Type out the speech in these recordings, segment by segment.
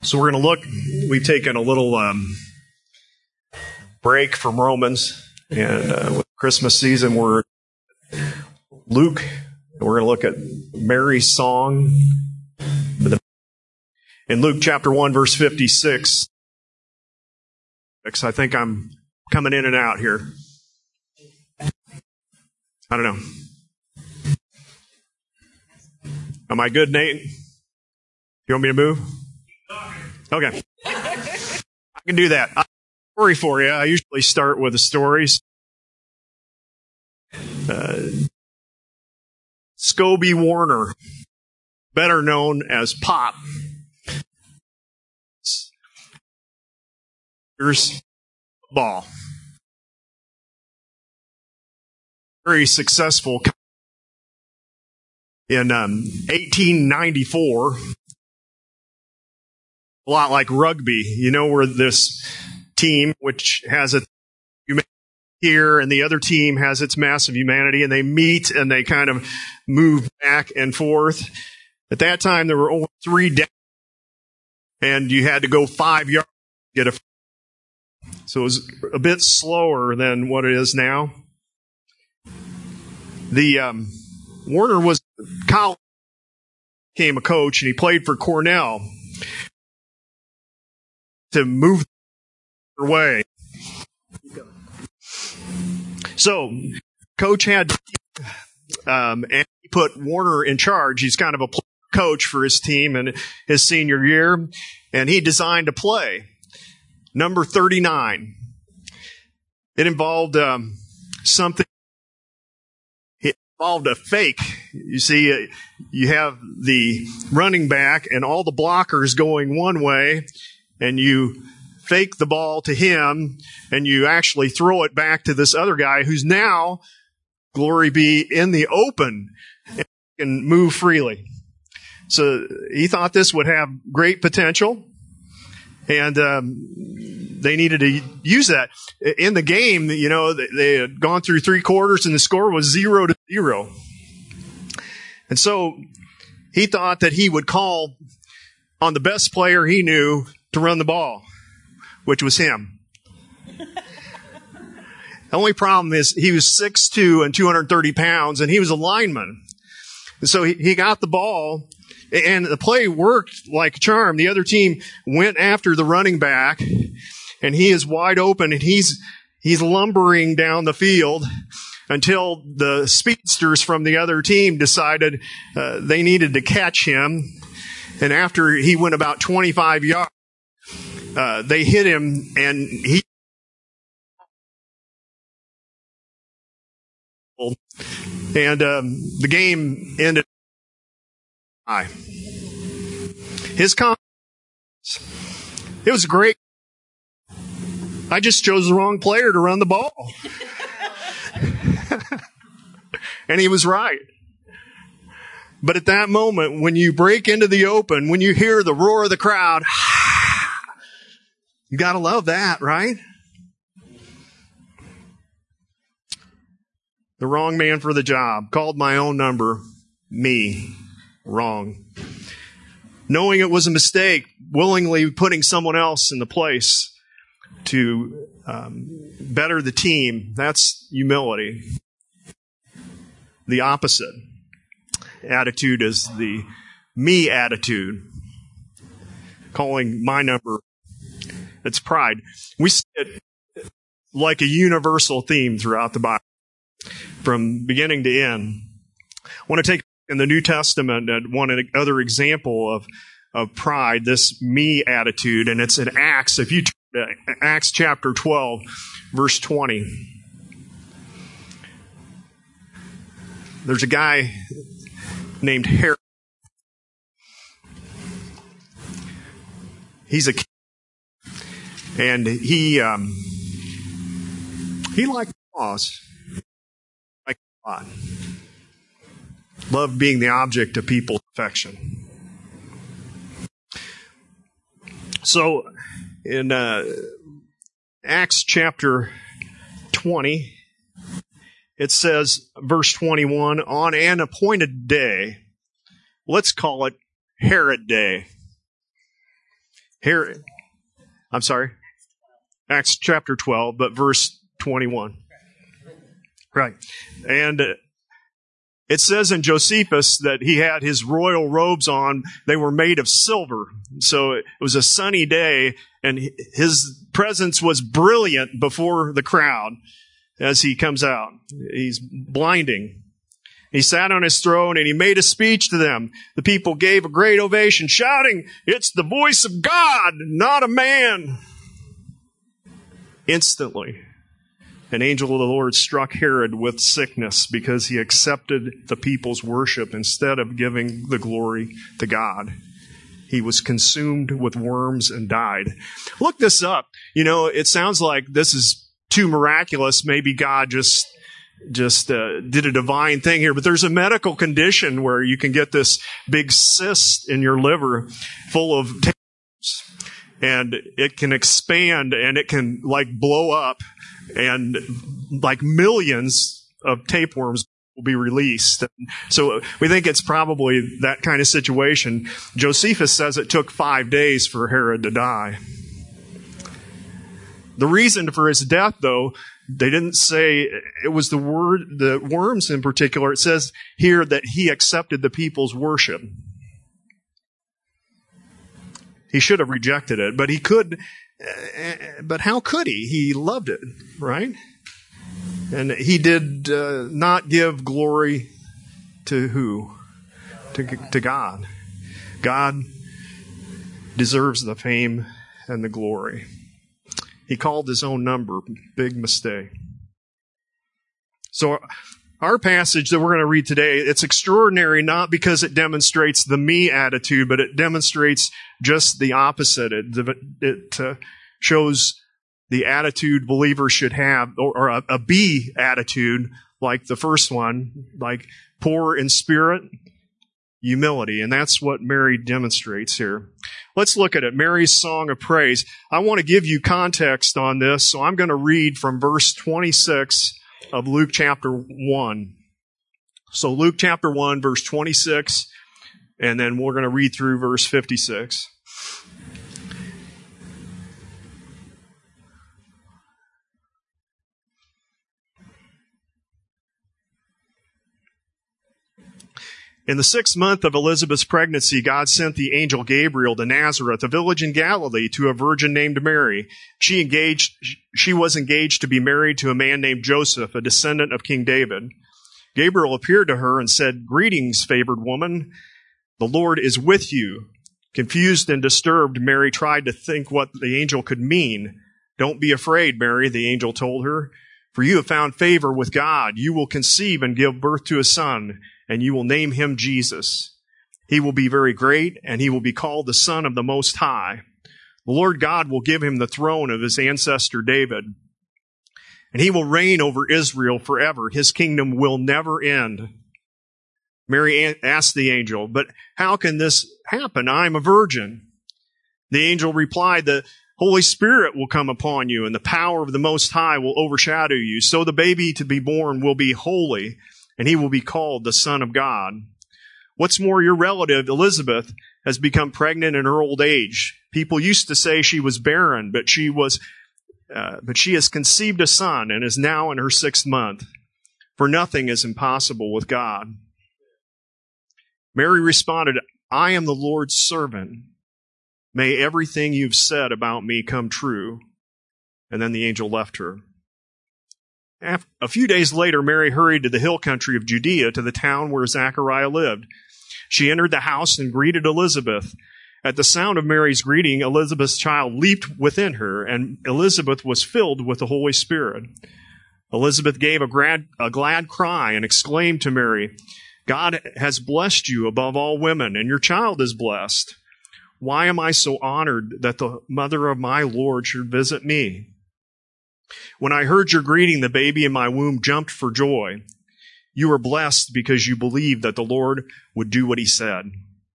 So we're going to look, we've taken a little break from Romans, and with Christmas season, we're Luke. We're going to look at Mary's song. In Luke chapter 1, verse 56, I think I'm coming in and out here. I don't know. Am I good, Nate? You want me to move? Okay. I can do that. I have a story for you. I usually start with the stories. Scobie Warner, better known as Pop. Here's ball. Very successful. In 1894, a lot like rugby, you know, where this team, which has a humanity here, and the other team has its massive humanity, and they meet and they kind of move back and forth. At that time, there were only 3 downs, and you had to go 5 yards to get a. So it was a bit slower than what it is now. The Warner was college, became a coach, and he played for Cornell to move away. So, coach had, and he put Warner in charge. He's kind of a coach for his team in his senior year, and he designed a play, number 39. It involved something. It involved a fake. You see, you have the running back and all the blockers going one way, and you fake the ball to him, and you actually throw it back to this other guy who's now, glory be, in the open and can move freely. So he thought this would have great potential, and they needed to use that. In the game, you know, they had gone through 3 quarters, and the score was 0-0. And so he thought that he would call on the best player he knew to run the ball, which was him. The only problem is he was 6'2" and 230 pounds, and he was a lineman. And so he got the ball, and the play worked like a charm. The other team went after the running back, and he is wide open, and he's lumbering down the field until the speedsters from the other team decided they needed to catch him. And after he went about 25 yards, they hit him, and the game ended. His confidence. It was great. I just chose the wrong player to run the ball. And he was right. But at that moment, when you break into the open, when you hear the roar of the crowd, you gotta love that, right? The wrong man for the job. Called my own number. Me. Wrong. Knowing it was a mistake, willingly putting someone else in the place to better the team. That's humility. The opposite attitude is the me attitude. Calling my number. It's pride. We see it like a universal theme throughout the Bible, from beginning to end. I want to take in the New Testament one other example of pride, this me attitude, and it's in Acts. If you turn to Acts chapter 12, verse 20. There's a guy named Herod. He's a king, and he liked laws. Like a lot. Loved being the object of people's affection. So, in Acts chapter 20, it says, verse 21, on an appointed day, let's call it Herod Day. Herod, I'm sorry, Acts chapter 12, but verse 21. Right. And it says in Josephus that he had his royal robes on. They were made of silver. So it was a sunny day, and his presence was brilliant before the crowd as he comes out. He's blinding. He sat on his throne and he made a speech to them. The people gave a great ovation, shouting, "It's the voice of God, not a man." Instantly, an angel of the Lord struck Herod with sickness because he accepted the people's worship instead of giving the glory to God. He was consumed with worms and died. Look this up. It sounds like this is too miraculous. Maybe God just did a divine thing here, but there's a medical condition where you can get this big cyst in your liver full of tapeworms, and it can expand and it can blow up, and millions of tapeworms will be released. So we think it's probably that kind of situation. Josephus says it took 5 days for Herod to die. The reason for his death, though, they didn't say it was the worms in particular. It says here that he accepted the people's worship. He should have rejected it, but he could. But how could he? He loved it, right? And he did not give glory to who? To God. God deserves the fame and the glory. He called his own number. Big mistake. So our passage that we're going to read today, it's extraordinary not because it demonstrates the me attitude, but it demonstrates just the opposite. It shows the attitude believers should have, or a be attitude like the first one, like poor in spirit, humility. And that's what Mary demonstrates here. Let's look at it. Mary's song of praise. I want to give you context on this, so I'm going to read from verse 26 of Luke chapter 1. So Luke chapter 1, verse 26, and then we're going to read through verse 56. In the 6th month of Elizabeth's pregnancy, God sent the angel Gabriel to Nazareth, a village in Galilee, to a virgin named Mary. She was engaged to be married to a man named Joseph, a descendant of King David. Gabriel appeared to her and said, "Greetings, favored woman. The Lord is with you." Confused and disturbed, Mary tried to think what the angel could mean. "Don't be afraid, Mary," the angel told her, "for you have found favor with God. You will conceive and give birth to a son, and you will name him Jesus. He will be very great, and he will be called the Son of the Most High. The Lord God will give him the throne of his ancestor David, and he will reign over Israel forever. His kingdom will never end." Mary asked the angel, "But how can this happen? I am a virgin." The angel replied, "The Holy Spirit will come upon you, and the power of the Most High will overshadow you. So the baby to be born will be holy, and he will be called the Son of God. What's more, your relative Elizabeth has become pregnant in her old age. People used to say she was barren, but she has conceived a son and is now in her 6th month. For nothing is impossible with God." Mary responded, "I am the Lord's servant. May everything you've said about me come true." And then the angel left her. A few days later, Mary hurried to the hill country of Judea, to the town where Zechariah lived. She entered the house and greeted Elizabeth. At the sound of Mary's greeting, Elizabeth's child leaped within her, and Elizabeth was filled with the Holy Spirit. Elizabeth gave a glad cry and exclaimed to Mary, "God has blessed you above all women, and your child is blessed. Why am I so honored that the mother of my Lord should visit me? When I heard your greeting, the baby in my womb jumped for joy. You are blessed because you believed that the Lord would do what he said."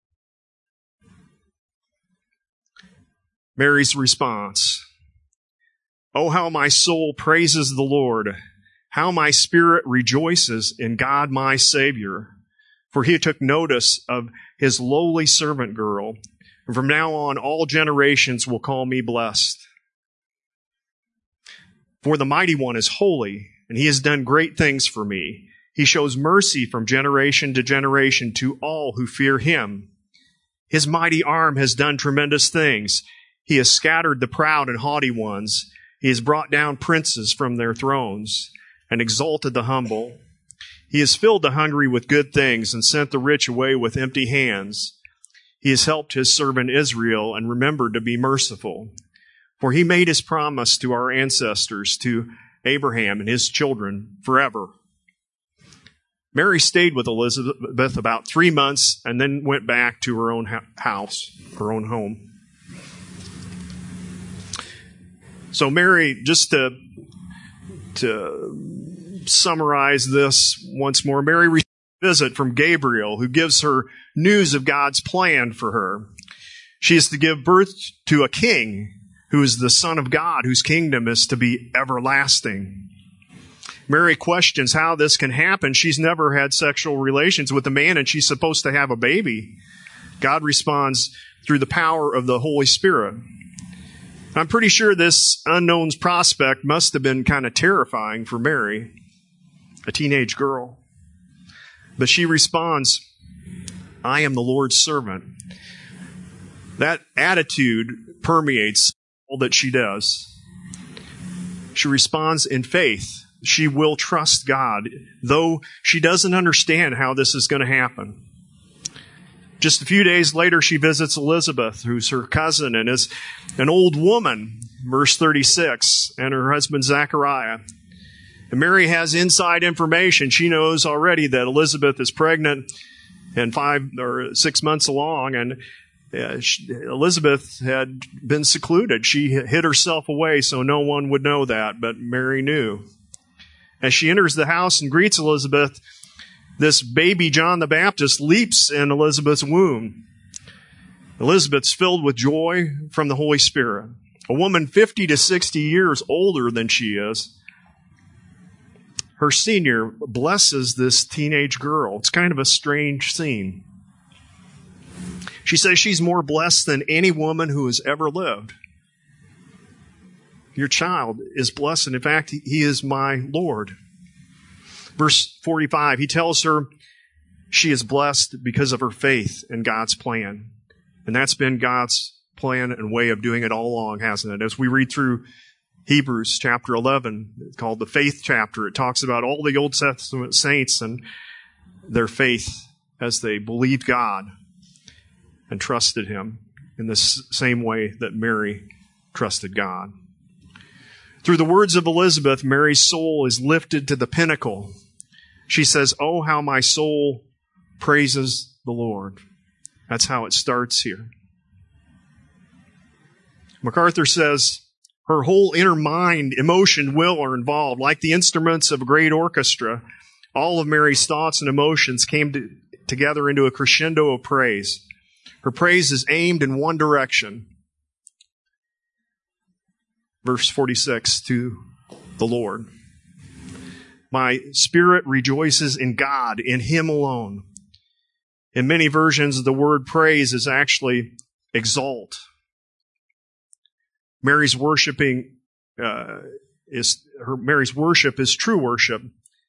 Mary's response: "Oh, how my soul praises the Lord, how my spirit rejoices in God my Savior, for he took notice of his lowly servant girl. And from now on, all generations will call me blessed. For the Mighty One is holy, and he has done great things for me. He shows mercy from generation to generation to all who fear him. His mighty arm has done tremendous things. He has scattered the proud and haughty ones. He has brought down princes from their thrones and exalted the humble. He has filled the hungry with good things and sent the rich away with empty hands. He has helped his servant Israel and remembered to be merciful. For he made his promise to our ancestors, to Abraham and his children forever. Mary stayed with Elizabeth about 3 months and then went back to her own house, her own home. So Mary, just to summarize this once more, Mary received a visit from Gabriel, who gives her news of God's plan for her. She is to give birth to a king who is the Son of God, whose kingdom is to be everlasting. Mary questions how this can happen. She's never had sexual relations with a man, and she's supposed to have a baby. God responds through the power of the Holy Spirit. I'm pretty sure this unknown prospect must have been kind of terrifying for Mary, a teenage girl. But she responds, I am the Lord's servant. That attitude permeates all that she does. She responds in faith. She will trust God, though she doesn't understand how this is going to happen. Just a few days later, she visits Elizabeth, who's her cousin and is an old woman, verse 36, and her husband Zechariah. And Mary has inside information. She knows already that Elizabeth is pregnant and 5 or 6 months along, and Elizabeth had been secluded. She hid herself away so no one would know that, but Mary knew. As she enters the house and greets Elizabeth, this baby John the Baptist leaps in Elizabeth's womb. Elizabeth's filled with joy from the Holy Spirit. A woman 50 to 60 years older than she is. Her senior blesses this teenage girl. It's kind of a strange scene. She says she's more blessed than any woman who has ever lived. Your child is blessed. In fact, he is my Lord. Verse 45, he tells her she is blessed because of her faith in God's plan. And that's been God's plan and way of doing it all along, hasn't it? As we read through Hebrews chapter 11, it's called the faith chapter, it talks about all the Old Testament saints and their faith as they believed God and trusted him in the same way that Mary trusted God. Through the words of Elizabeth, Mary's soul is lifted to the pinnacle. She says, oh, how my soul praises the Lord. That's how it starts here. MacArthur says, her whole inner mind, emotion, will are involved. Like the instruments of a great orchestra, all of Mary's thoughts and emotions came together into a crescendo of praise. Her praise is aimed in one direction. Verse 46, to the Lord. My spirit rejoices in God, in him alone. In many versions, the word praise is actually exalt. Mary's worship is true worship.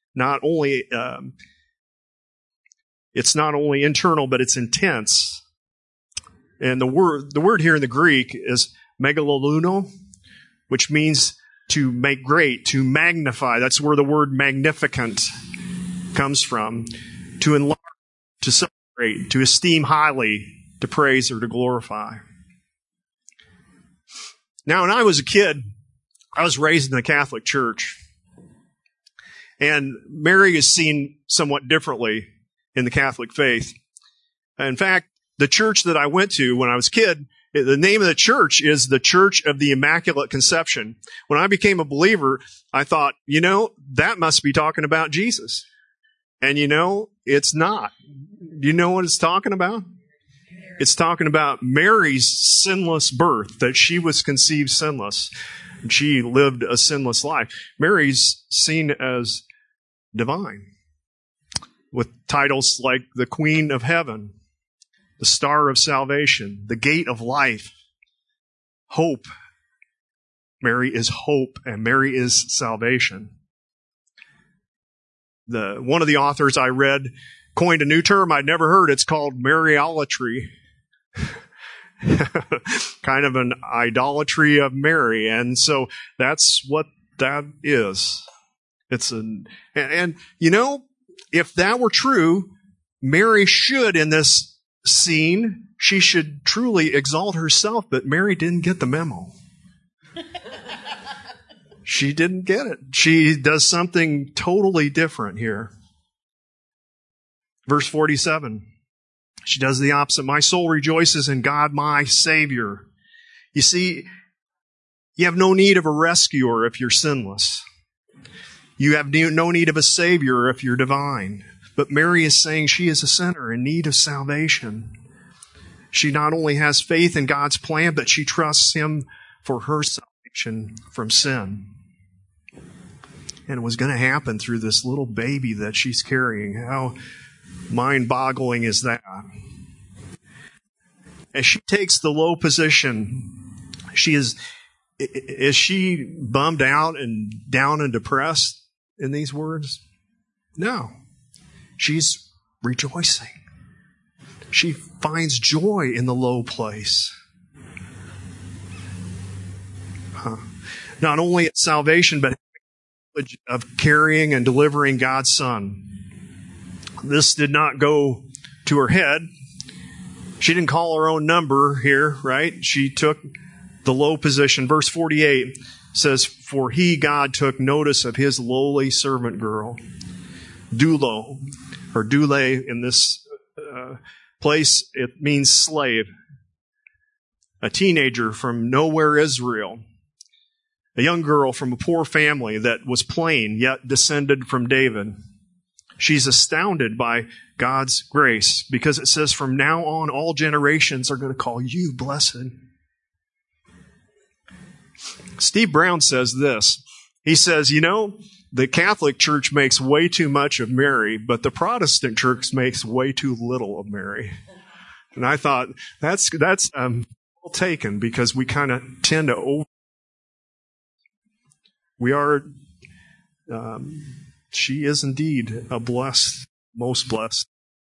It's not only internal, but it's intense. And the word here in the Greek is megaloluno, which means to make great, to magnify. That's where the word magnificent comes from. To enlarge, to celebrate, to esteem highly, to praise or to glorify. Now, when I was a kid, I was raised in the Catholic Church. And Mary is seen somewhat differently in the Catholic faith. In fact, the church that I went to when I was a kid, the name of the church is the Church of the Immaculate Conception. When I became a believer, I thought, that must be talking about Jesus. And it's not. Do you know what it's talking about? It's talking about Mary's sinless birth, that she was conceived sinless. She lived a sinless life. Mary's seen as divine, with titles like the Queen of Heaven, the star of salvation, the gate of life, hope. Mary is hope, and Mary is salvation. One of the authors I read coined a new term I'd never heard. It's called Mariolatry. Kind of an idolatry of Mary. And so that's what that is. And you know, if that were true, Mary should, in this scene, she should truly exalt herself, but Mary didn't get the memo. She didn't get it. She does something totally different here. Verse 47. She does the opposite. My soul rejoices in God, my Savior. You see, you have no need of a rescuer if you're sinless. You have no need of a Savior if you're divine. But Mary is saying she is a sinner in need of salvation. She not only has faith in God's plan, but she trusts Him for her salvation from sin. And it was going to happen through this little baby that she's carrying. How mind-boggling is that? As she takes the low position, is she bummed out and down and depressed in these words? No. She's rejoicing. She finds joy in the low place. Not only at salvation, but of carrying and delivering God's Son. This did not go to her head. She didn't call her own number here, right? She took the low position. Verse 48 says, for he, God, took notice of his lowly servant girl. Doulo, or doule in this place, it means slave. A teenager from nowhere Israel. A young girl from a poor family that was plain, yet descended from David. She's astounded by God's grace because it says from now on all generations are going to call you blessed. Steve Brown says this. He says, you know, the Catholic Church makes way too much of Mary, but the Protestant Church makes way too little of Mary. And I thought that's well taken because we kind of tend to she is indeed a blessed, most blessed.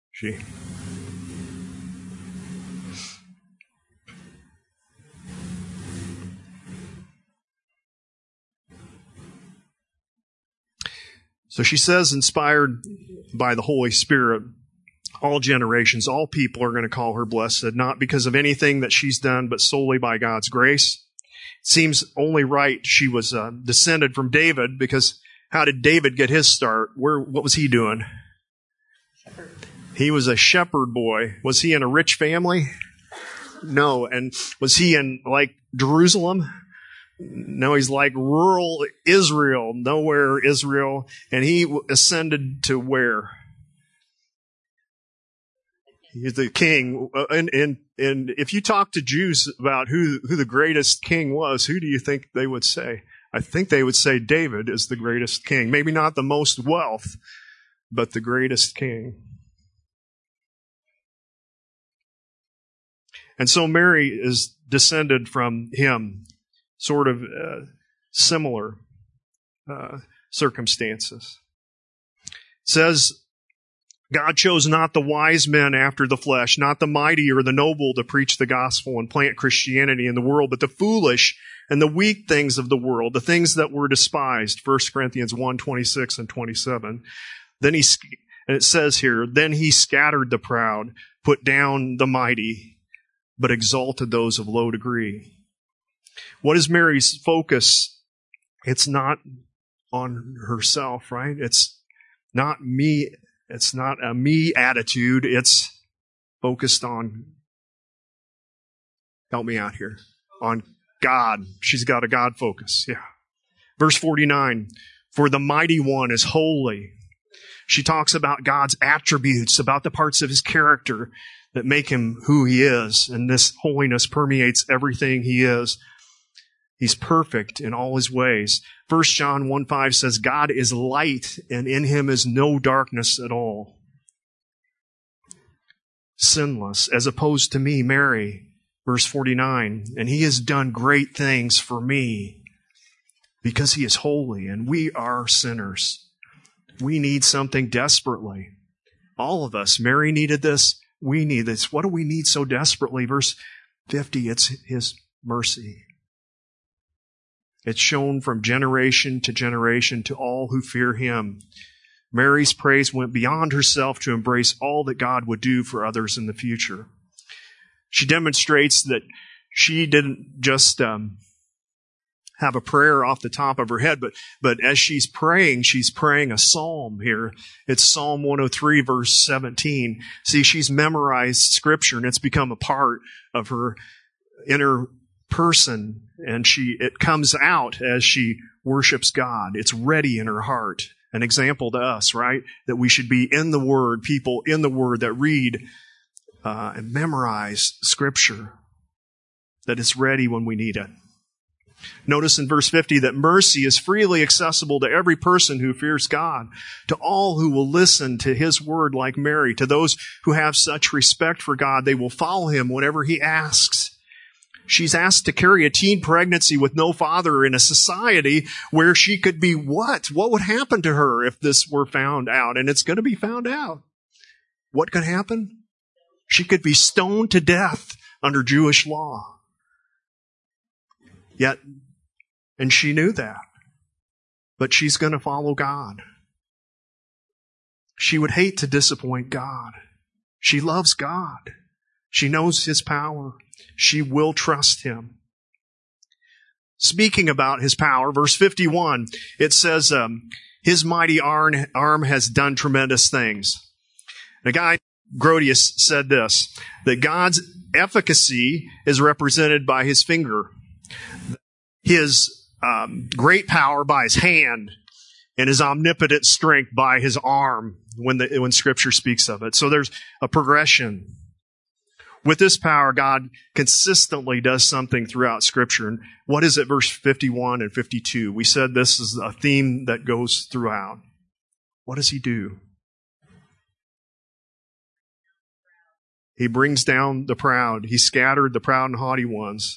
So she says, inspired by the Holy Spirit, all generations, all people are going to call her blessed, not because of anything that she's done, but solely by God's grace. It seems only right she was descended from David, because how did David get his start? What was he doing? Shepherd. He was a shepherd boy. Was he in a rich family? No. And was he in like Jerusalem? No, he's like rural Israel, nowhere Israel. And he ascended to where? He's the king. And if you talk to Jews about who the greatest king was, who do you think they would say? I think they would say David is the greatest king. Maybe not the most wealth, but the greatest king. And so Mary is descended from him, sort of similar circumstances. It says, God chose not the wise men after the flesh, not the mighty or the noble to preach the gospel and plant Christianity in the world, but the foolish and the weak things of the world, the things that were despised. 1 Corinthians 1:26 and 27. And it says here, then he scattered the proud, put down the mighty, but exalted those of low degree. What is Mary's focus? It's not on herself, right? It's not me. It's not a me attitude. It's focused on, help me out here, on God. She's got a God focus. Yeah. Verse 49, for the mighty one is holy. She talks about God's attributes, about the parts of his character that make him who he is. And this holiness permeates everything he is. He's perfect in all his ways. 1 John 1:5 says, God is light, and in him is no darkness at all. sinless, as opposed to me, Mary. Verse 49, and he has done great things for me because he is holy and we are sinners. We need something desperately. All of us. Mary needed this. We need this. What do we need so desperately? Verse 50, it's his mercy. It's shown from generation to generation to all who fear him. Mary's praise went beyond herself to embrace all that God would do for others in the future. She demonstrates that she didn't just have a prayer off the top of her head, but as she's praying a psalm here. It's Psalm 103, verse 17. See, she's memorized Scripture, and it's become a part of her inner person, and it comes out as she worships God. It's ready in her heart. An example to us, right? That we should be in the Word, people in the Word that read and memorize Scripture, that it's ready when we need it. Notice in verse 50 that mercy is freely accessible to every person who fears God, to all who will listen to his word like Mary, to those who have such respect for God, they will follow him whenever he asks. She's asked to carry a teen pregnancy with no father in a society where she could be what? What would happen to her if this were found out? And it's going to be found out. What could happen? She could be stoned to death under Jewish law. Yet, and she knew that. But she's going to follow God. She would hate to disappoint God. She loves God. She knows his power. She will trust him. Speaking about his power, verse 51, it says, his mighty arm has done tremendous things. The guy, Grotius, said this, that God's efficacy is represented by his finger, his great power by his hand, and his omnipotent strength by his arm when Scripture speaks of it. So there's a progression. With this power, God consistently does something throughout Scripture. And what is it, verse 51 and 52? We said this is a theme that goes throughout. What does he do? He brings down the proud. He scattered the proud and haughty ones.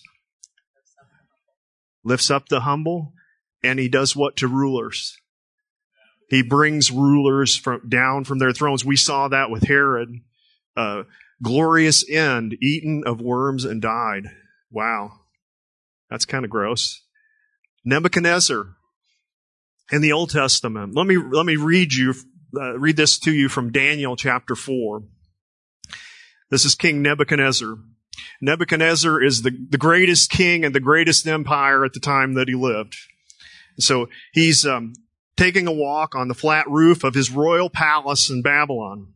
Lifts up the humble. And he does what to rulers? He brings rulers down from their thrones. We saw that with Herod. Glorious end, eaten of worms and died. Wow. That's kind of gross. Nebuchadnezzar in the Old Testament. Let me read this to you from Daniel chapter 4. This is King Nebuchadnezzar. Nebuchadnezzar is the greatest king and the greatest empire at the time that he lived. So he's taking a walk on the flat roof of his royal palace in Babylon.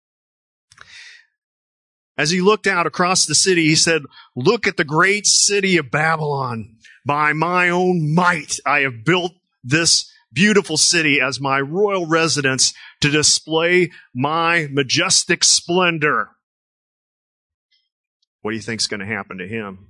As he looked out across the city, he said, "Look at the great city of Babylon. By my own might, I have built this beautiful city as my royal residence to display my majestic splendor." What do you think is going to happen to him?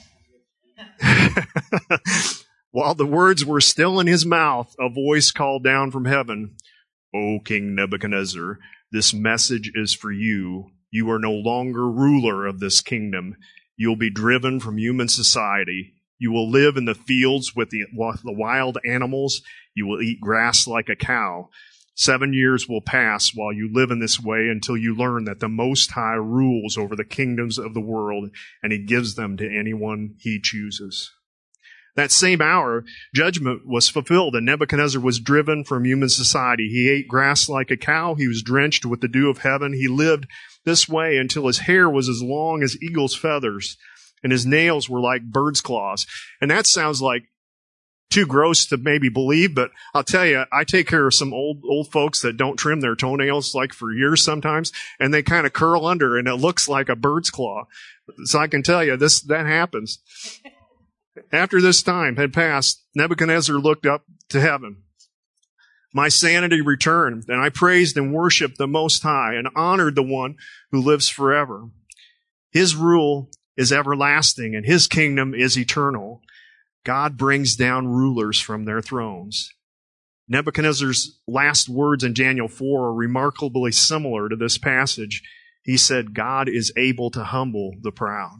While the words were still in his mouth, a voice called down from heaven, "O King Nebuchadnezzar, this message is for you. You are no longer ruler of this kingdom. You'll be driven from human society. You will live in the fields with the wild animals. You will eat grass like a cow. 7 years will pass while you live in this way until you learn that the Most High rules over the kingdoms of the world, and he gives them to anyone he chooses." That same hour, judgment was fulfilled, and Nebuchadnezzar was driven from human society. He ate grass like a cow. He was drenched with the dew of heaven. He lived this way until his hair was as long as eagle's feathers, and his nails were like bird's claws. And that sounds like too gross to maybe believe, but I'll tell you, I take care of some old folks that don't trim their toenails like for years sometimes, and they kind of curl under, and it looks like a bird's claw. So I can tell you, that happens. After this time had passed, Nebuchadnezzar looked up to heaven. My sanity returned, and I praised and worshiped the Most High and honored the one who lives forever. His rule is everlasting, and his kingdom is eternal. God brings down rulers from their thrones. Nebuchadnezzar's last words in Daniel 4 are remarkably similar to this passage. He said, God is able to humble the proud.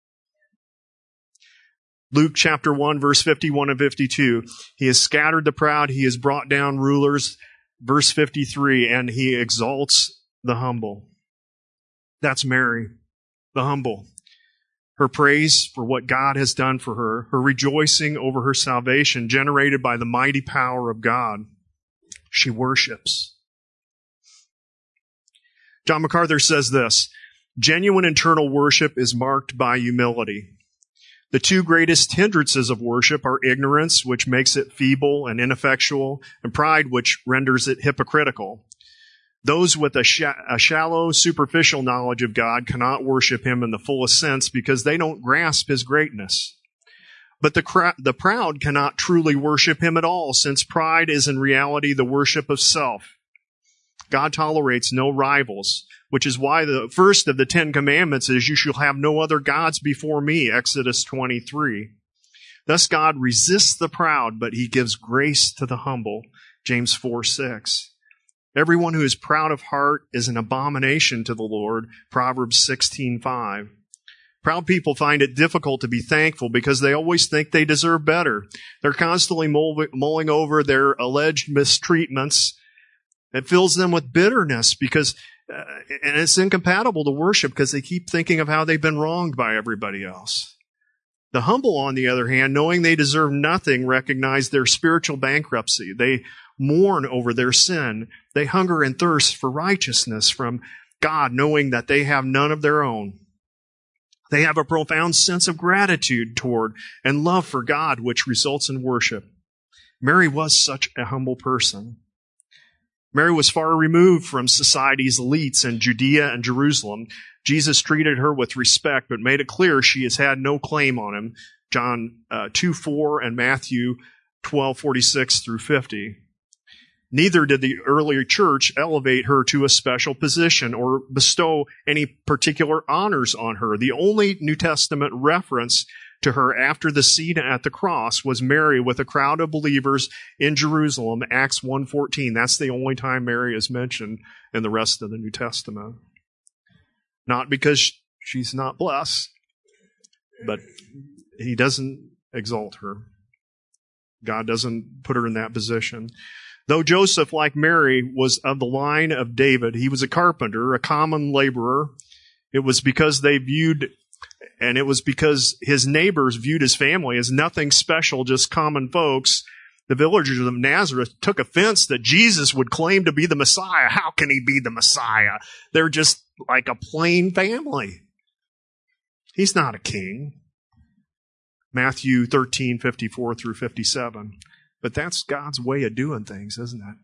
Luke chapter 1, verse 51 and 52. He has scattered the proud. He has brought down rulers. Verse 53, and he exalts the humble. That's Mary, the humble. Her praise for what God has done for her, her rejoicing over her salvation generated by the mighty power of God. She worships. John MacArthur says this, genuine internal worship is marked by humility. The two greatest hindrances of worship are ignorance, which makes it feeble and ineffectual, and pride, which renders it hypocritical. Those with a shallow, superficial knowledge of God cannot worship Him in the fullest sense because they don't grasp His greatness. But the proud cannot truly worship Him at all, since pride is in reality the worship of self. God tolerates no rivals, which is why the first of the 10 Commandments is, you shall have no other gods before me, Exodus 23. Thus God resists the proud, but He gives grace to the humble, James 4:6. Everyone who is proud of heart is an abomination to the Lord, Proverbs 16:5. Proud people find it difficult to be thankful because they always think they deserve better. They're constantly mulling over their alleged mistreatments. It fills them with bitterness because, and it's incompatible to worship because they keep thinking of how they've been wronged by everybody else. The humble, on the other hand, knowing they deserve nothing, recognize their spiritual bankruptcy. They mourn over their sin. They hunger and thirst for righteousness from God, knowing that they have none of their own. They have a profound sense of gratitude toward and love for God, which results in worship. Mary was such a humble person. Mary was far removed from society's elites in Judea and Jerusalem. Jesus treated her with respect, but made it clear she has had no claim on him. John 2:4 and Matthew 12:46 through 50. Neither did the early church elevate her to a special position or bestow any particular honors on her. The only New Testament reference to her after the scene at the cross was Mary with a crowd of believers in Jerusalem, Acts 1:14. That's the only time Mary is mentioned in the rest of the New Testament. Not because she's not blessed, but He doesn't exalt her. God doesn't put her in that position. Though Joseph, like Mary, was of the line of David, he was a carpenter, a common laborer. It was because his neighbors viewed his family as nothing special, just common folks. The villagers of Nazareth took offense that Jesus would claim to be the Messiah. How can He be the Messiah? They're just like a plain family. He's not a king. Matthew 13:54 through 57. But that's God's way of doing things, isn't it?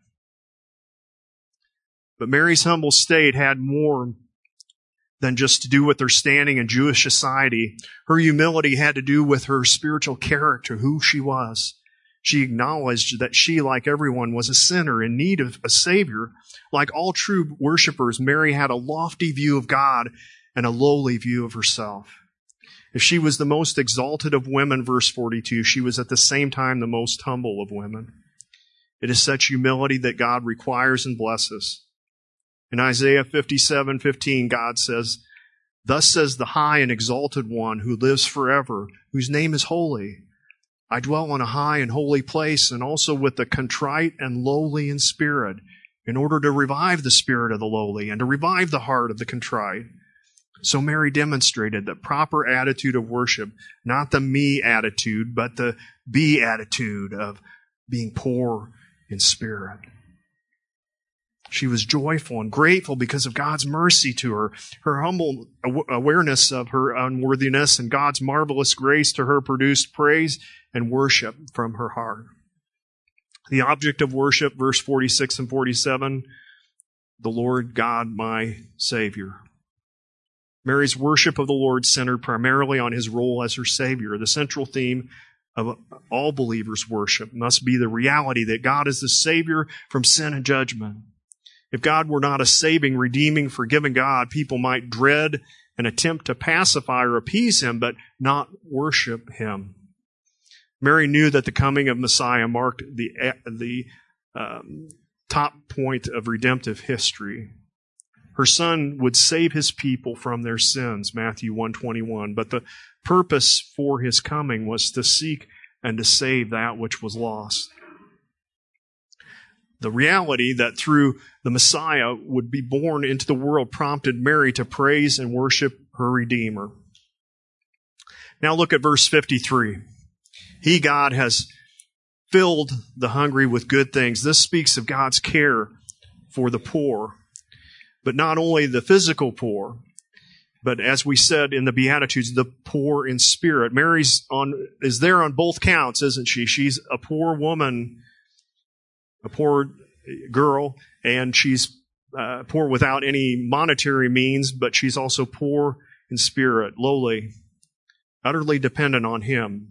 But Mary's humble state had more than just to do with her standing in Jewish society. Her humility had to do with her spiritual character, who she was. She acknowledged that she, like everyone, was a sinner in need of a Savior. Like all true worshipers, Mary had a lofty view of God and a lowly view of herself. If she was the most exalted of women, verse 42, she was at the same time the most humble of women. It is such humility that God requires and blesses. In Isaiah 57:15, God says, "Thus says the high and exalted one who lives forever, whose name is holy. I dwell on a high and holy place, and also with the contrite and lowly in spirit, in order to revive the spirit of the lowly and to revive the heart of the contrite." So Mary demonstrated the proper attitude of worship, not the me attitude, but the be attitude of being poor in spirit. She was joyful and grateful because of God's mercy to her. Her humble awareness of her unworthiness and God's marvelous grace to her produced praise and worship from her heart. The object of worship, verse 46 and 47, the Lord God my Savior. Mary's worship of the Lord centered primarily on His role as her Savior. The central theme of all believers' worship must be the reality that God is the Savior from sin and judgment. If God were not a saving, redeeming, forgiving God, people might dread and attempt to pacify or appease Him, but not worship Him. Mary knew that the coming of Messiah marked the top point of redemptive history. Her Son would save His people from their sins, Matthew 1:21. But the purpose for His coming was to seek and to save that which was lost. The reality that through the Messiah would be born into the world prompted Mary to praise and worship her Redeemer. Now look at verse 53. He, God, has filled the hungry with good things. This speaks of God's care for the poor, but not only the physical poor, but as we said in the Beatitudes, the poor in spirit. Mary's is there on both counts, isn't she? She's a poor woman, a poor girl, and she's poor without any monetary means, but she's also poor in spirit, lowly, utterly dependent on Him.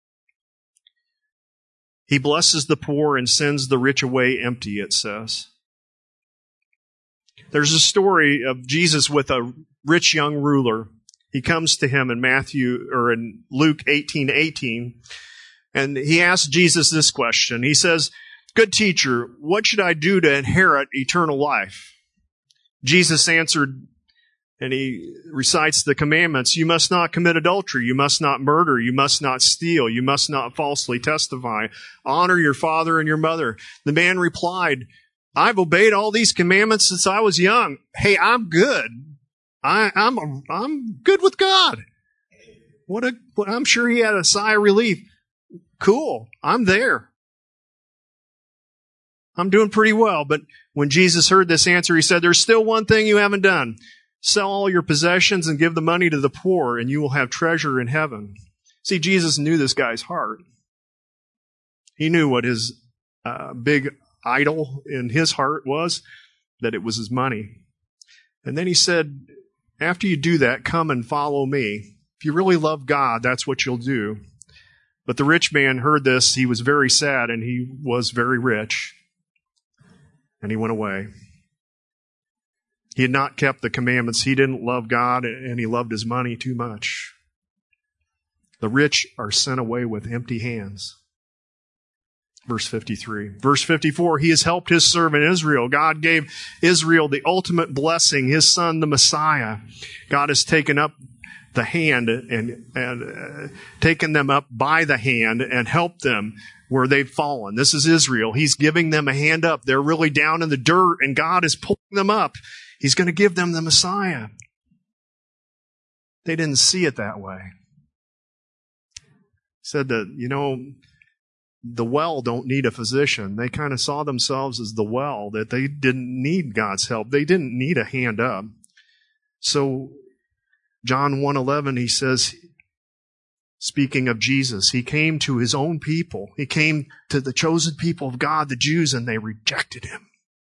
He blesses the poor and sends the rich away empty, it says. There's a story of Jesus with a rich young ruler. He comes to Him in Luke 18:18, and he asks Jesus this question. He says, "Good teacher, what should I do to inherit eternal life?" Jesus answered, and he recites the commandments. You must not commit adultery. You must not murder. You must not steal. You must not falsely testify. Honor your father and your mother. The man replied, I've obeyed all these commandments since I was young. Hey, I'm good. I'm good with God. I'm sure he had a sigh of relief. Cool. I'm there. I'm doing pretty well. But when Jesus heard this answer, He said, there's still one thing you haven't done. Sell all your possessions and give the money to the poor, and you will have treasure in heaven. See, Jesus knew this guy's heart. He knew what his big idol in his heart was, that it was his money. And then He said, after you do that, come and follow me. If you really love God, that's what you'll do. But the rich man heard this. He was very sad, and he was very rich. And he went away. He had not kept the commandments. He didn't love God, and he loved his money too much. The rich are sent away with empty hands. Verse 53. Verse 54, He has helped His servant Israel. God gave Israel the ultimate blessing, His Son, the Messiah. God has taken up the hand and taken them up by the hand and helped them where they've fallen. This is Israel. He's giving them a hand up. They're really down in the dirt, and God is pulling them up. He's going to give them the Messiah. They didn't see it that way. He said that, the well don't need a physician. They kind of saw themselves as the well, that they didn't need God's help. They didn't need a hand up. So John 1:11, he says, speaking of Jesus, He came to His own people. He came to the chosen people of God, the Jews, and they rejected Him.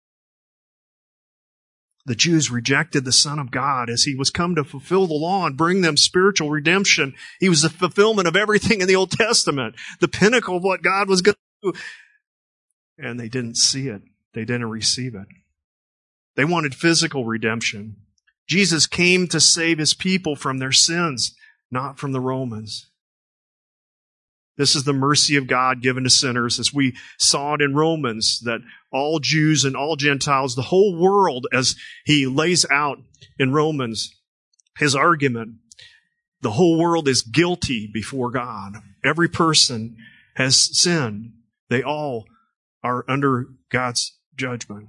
The Jews rejected the Son of God as He was come to fulfill the law and bring them spiritual redemption. He was the fulfillment of everything in the Old Testament, the pinnacle of what God was going to do. And they didn't see it. They didn't receive it. They wanted physical redemption. Jesus came to save His people from their sins, not from the Romans. This is the mercy of God given to sinners, as we saw it in Romans, that all Jews and all Gentiles, the whole world, as he lays out in Romans, his argument, the whole world is guilty before God. Every person has sinned. They all are under God's judgment.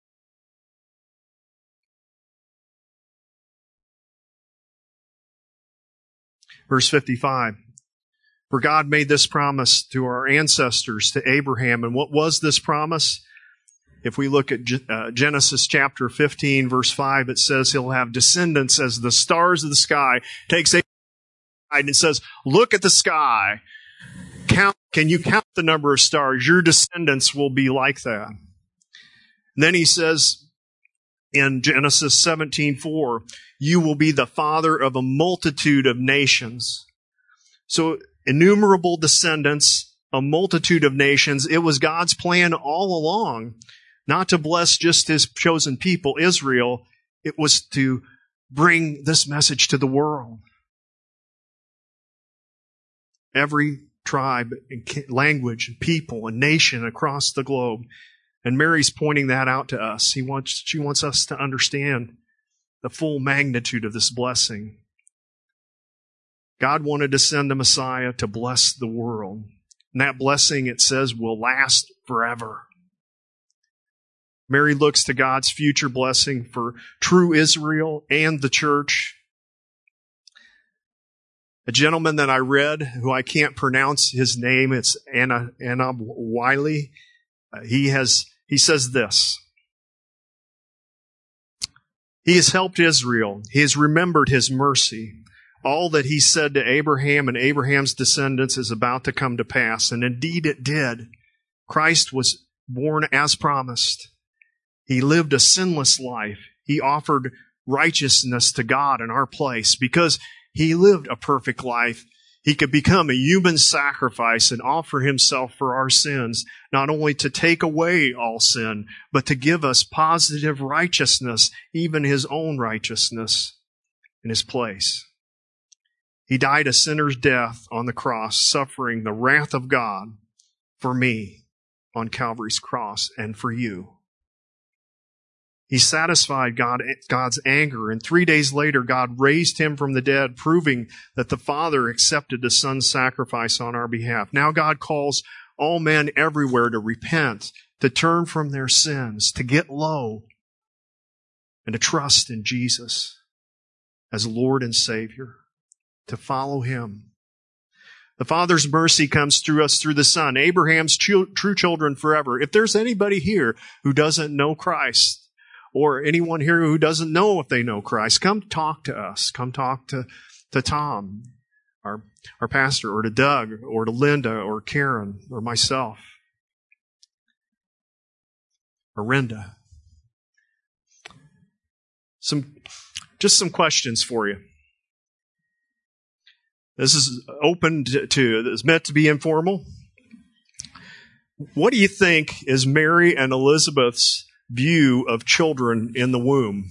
Verse 55. For God made this promise to our ancestors, to Abraham. And what was this promise? If we look at Genesis chapter 15, verse 5, it says He'll have descendants as the stars of the sky. Takes Abraham and says, look at the sky. Can you count the number of stars? Your descendants will be like that. And then He says in Genesis 17:4, you will be the father of a multitude of nations. So innumerable descendants, a multitude of nations. It was God's plan all along, not to bless just His chosen people, Israel. It was to bring this message to the world. Every tribe and language and people and nation across the globe. And Mary's pointing that out to us. She wants us to understand the full magnitude of this blessing. God wanted to send the Messiah to bless the world. And that blessing, it says, will last forever. Mary looks to God's future blessing for true Israel and the church. A gentleman that I read, who I can't pronounce his name, it's Anab Wiley. He says this: He has helped Israel. He has remembered his mercy. All that he said to Abraham and Abraham's descendants is about to come to pass. And indeed it did. Christ was born as promised. He lived a sinless life. He offered righteousness to God in our place. Because he lived a perfect life, he could become a human sacrifice and offer himself for our sins, not only to take away all sin, but to give us positive righteousness, even his own righteousness, in his place. He died a sinner's death on the cross, suffering the wrath of God for me on Calvary's cross and for you. He satisfied God's anger, and 3 days later, God raised him from the dead, proving that the Father accepted the Son's sacrifice on our behalf. Now God calls all men everywhere to repent, to turn from their sins, to get low, and to trust in Jesus as Lord and Savior, to follow him. The Father's mercy comes through us through the Son, Abraham's true children forever. If there's anybody here who doesn't know Christ, or anyone here who doesn't know if they know Christ, come talk to us. Come talk to Tom, our pastor, or to Doug, or to Linda, or Karen, or myself, or Renda. Just some questions for you. This is open it's meant to be informal. What do you think is Mary and Elizabeth's view of children in the womb?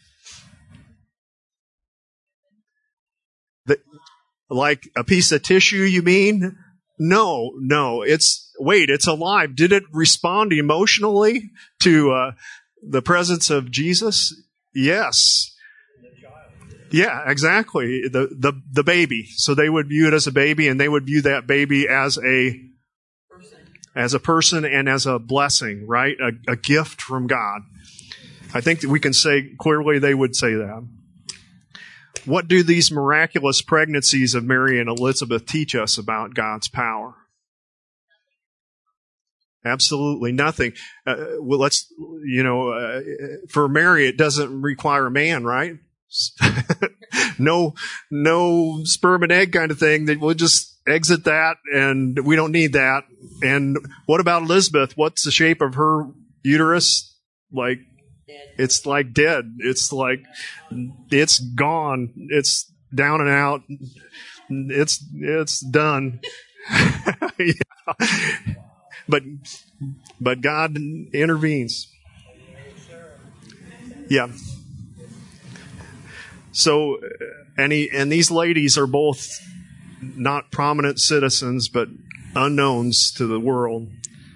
Like a piece of tissue, you mean? No. It's alive. Did it respond emotionally to the presence of Jesus? Yes. Yeah, exactly. The baby. So they would view it as a baby, and they would view that baby as a person and as a blessing, right? A gift from God. I think that we can say clearly they would say that. What do these miraculous pregnancies of Mary and Elizabeth teach us about God's power? Absolutely nothing. For Mary, it doesn't require a man, right? No sperm and egg kind of thing. We'll just exit that, and we don't need that. And what about Elizabeth? What's the shape of her uterus? Like, it's like dead. It's like, it's gone. It's down and out. It's done. Yeah. But God intervenes. Yeah. So, and these ladies are both not prominent citizens, but unknowns to the world.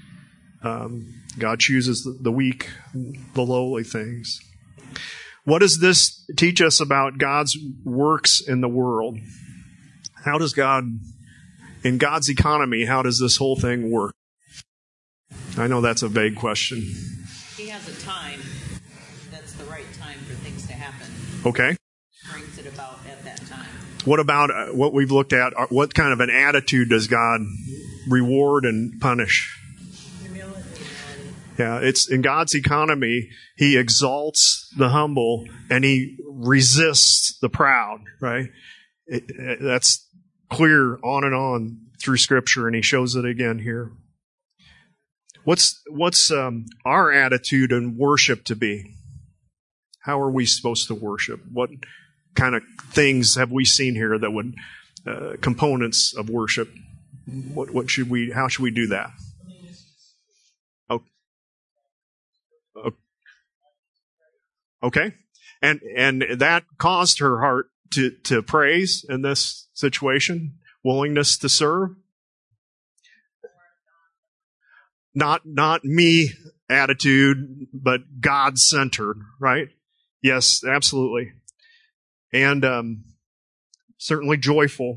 God chooses the weak, the lowly things. What does this teach us about God's works in the world? How does in God's economy, how does this whole thing work? I know that's a vague question. He has a time that's the right time for things to happen. Okay. Brings it about at that time. What about what we've looked at? What kind of an attitude does God reward and punish? Humility. Yeah, it's in God's economy, he exalts the humble and he resists the proud, right? That's clear on and on through Scripture, and he shows it again here. What's our attitude in worship to be? How are we supposed to worship? What kind of things have we seen here that would components of worship? What should we? How should we do that? Okay, and that caused her heart to praise in this situation, willingness to serve. Not me attitude, but God-centered, right? Yes, absolutely. And certainly joyful.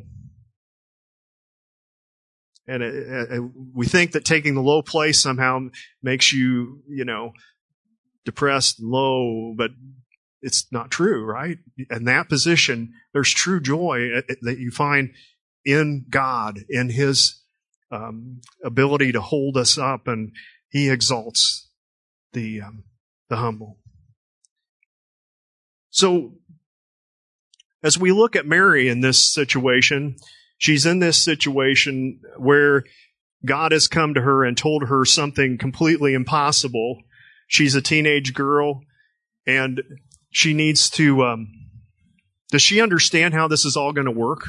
And we think that taking the low place somehow makes you, depressed and low, but it's not true, right? In that position, there's true joy that you find in God, in His ability to hold us up, and He exalts the humble. So, as we look at Mary in this situation, she's in this situation where God has come to her and told her something completely impossible. She's a teenage girl, and she needs to, does she understand how this is all going to work?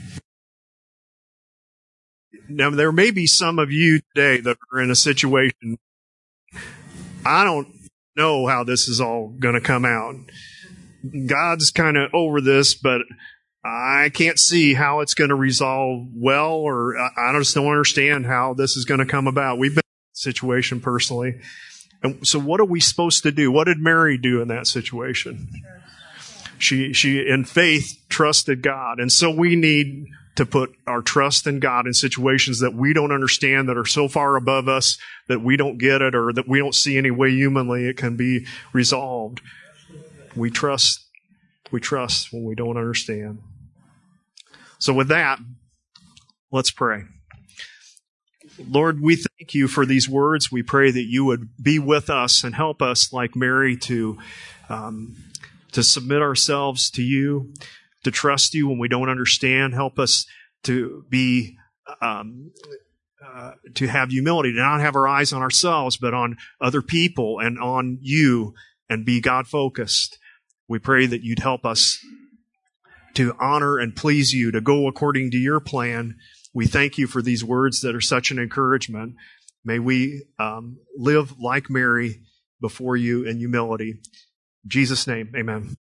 Now, there may be some of you today that are in a situation, I don't know how this is all going to come out. God's kind of over this, but I can't see how it's going to resolve well, or I just don't understand how this is going to come about. We've been in that situation personally. And so what are we supposed to do? What did Mary do in that situation? She in faith trusted God. And so we need to put our trust in God in situations that we don't understand, that are so far above us that we don't get it, or that we don't see any way humanly it can be resolved. We trust when we don't understand. So with that, let's pray. Lord, we thank you for these words. We pray that you would be with us and help us, like Mary, to submit ourselves to you, to trust you when we don't understand. Help us to be to have humility, to not have our eyes on ourselves, but on other people and on you, and be God-focused. We pray that you'd help us to honor and please you, to go according to your plan. We thank you for these words that are such an encouragement. May we live like Mary before you in humility. In Jesus' name, amen.